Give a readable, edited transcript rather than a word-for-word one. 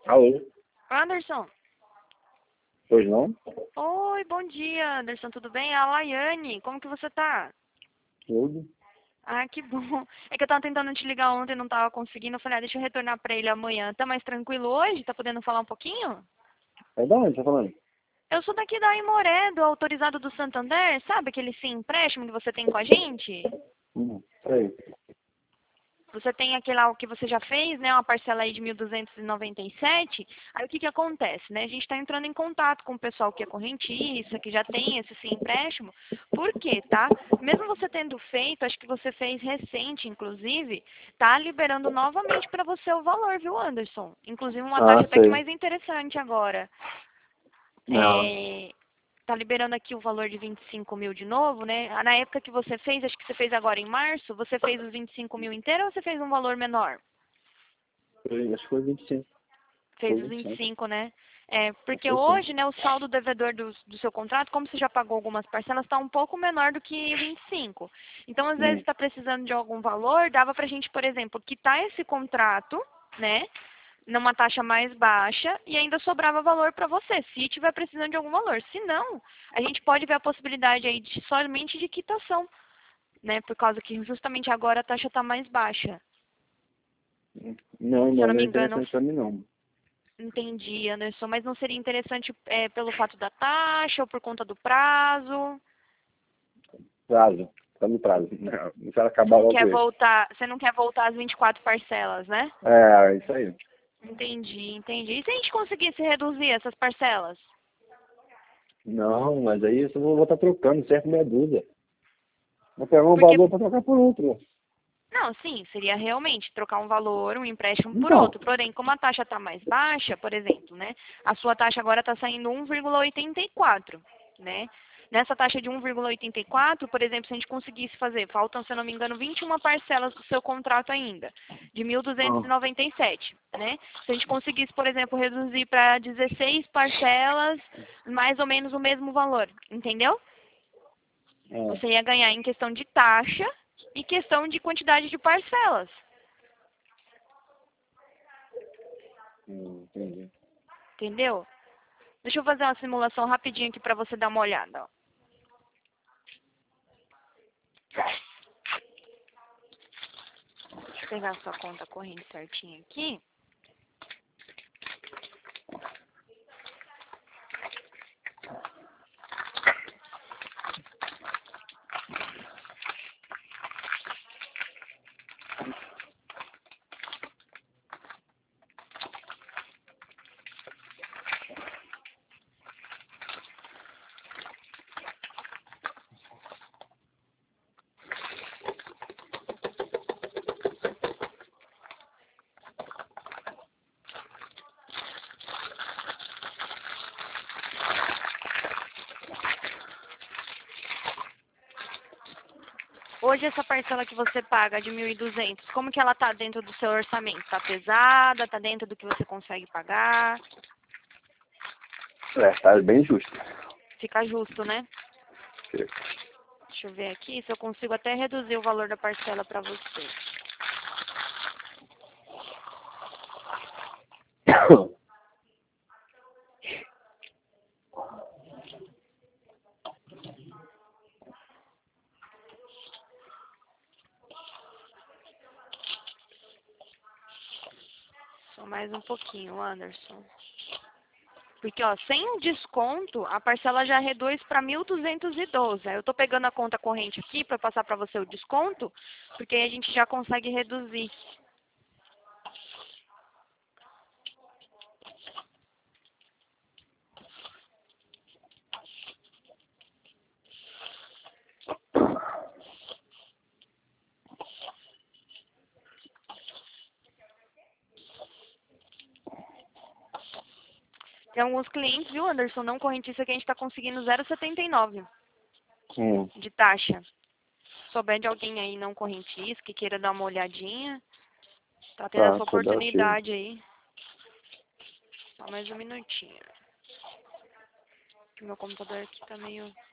Alô? Anderson. Pois não? Oi, bom dia, Anderson, tudo bem? É a Laiane, como que você tá? Tudo. Ah, que bom. É que eu tava tentando te ligar ontem, não tava conseguindo. Eu falei, deixa eu retornar pra ele amanhã. Tá mais tranquilo hoje? Tá podendo falar um pouquinho? É da onde tá falando? Eu sou daqui da Imoré, do autorizado do Santander, sabe aquele sim empréstimo que você tem com a gente? Sei. Você tem aquele lá que você já fez, né? Uma parcela aí de 1.297. Aí o que que acontece, né? A gente está entrando em contato com o pessoal que é correntista, que já tem esse sim empréstimo. Por quê, tá? Mesmo você tendo feito, acho que você fez recente, inclusive, tá liberando novamente para você o valor, viu, Anderson? Inclusive uma Ah, taxa até que sei. mais interessante agora. Não. Tá liberando aqui o valor de 25 mil de novo, né? Na época que você fez, acho que você fez agora em março, você fez os 25 mil inteiro ou você fez um valor menor? Acho que foi 25. Fez Foi os 25. 25, né? É, porque Foi sim. hoje, né, o saldo devedor do seu contrato, como você já pagou algumas parcelas, está um pouco menor do que 25. Então, às vezes, Hum. está precisando de algum valor, dava para a gente, por exemplo, quitar esse contrato, né, numa taxa mais baixa e ainda sobrava valor para você, se tiver precisando de algum valor. Se não, a gente pode ver a possibilidade aí de somente de quitação, né, por causa que justamente agora a taxa está mais baixa. Não, Se eu não, não não me é engano, interessante pra mim, não. entendi, Anderson, mas não seria interessante pelo fato da taxa ou por conta do prazo? Prazo. Tá no prazo. Não quero Você acabar não logo quer esse. voltar, você não quer voltar às 24 parcelas, né? É, isso aí. Entendi, entendi. E se a gente conseguisse reduzir essas parcelas? Não, mas aí eu vou estar trocando, certo? Meia dúzia. Vou pegar um Porque, valor pra trocar por outro. não, sim, seria realmente trocar um valor, um empréstimo por Então. outro. Porém, como a taxa está mais baixa, por exemplo, né? A sua taxa agora está saindo 1,84, né? Nessa taxa de 1,84, por exemplo, se a gente conseguisse fazer, faltam, se eu não me engano, 21 parcelas do seu contrato ainda, de Ah, 1.297, né? Se a gente conseguisse, por exemplo, reduzir para 16 parcelas, mais ou menos o mesmo valor, entendeu? é. Você ia ganhar em questão de taxa e questão de quantidade de parcelas, Entendi. entendeu? Deixa eu fazer uma simulação rapidinho aqui para você dar uma olhada. Ó. Deixa eu pegar a sua conta corrente certinha aqui. Hoje essa parcela que você paga de 1.200, como que ela tá dentro do seu orçamento? Tá pesada? Tá dentro do que você consegue pagar? É, tá bem justo. Fica justo, né? Deixa eu ver aqui se eu consigo até reduzir o valor da parcela para você. Só mais um pouquinho, Anderson. Porque, ó, sem o desconto, a parcela já reduz para 1.212. Aí eu tô pegando a conta corrente aqui para passar para você o desconto, porque aí a gente já consegue reduzir. Tem alguns clientes, viu, Anderson, não correntista que a gente está conseguindo 0,79 de taxa. Se souber de alguém aí não correntista que queira dar uma olhadinha, tá tendo Tá, essa souber eu tiro. oportunidade aí. Só mais um minutinho. Que meu computador aqui tá meio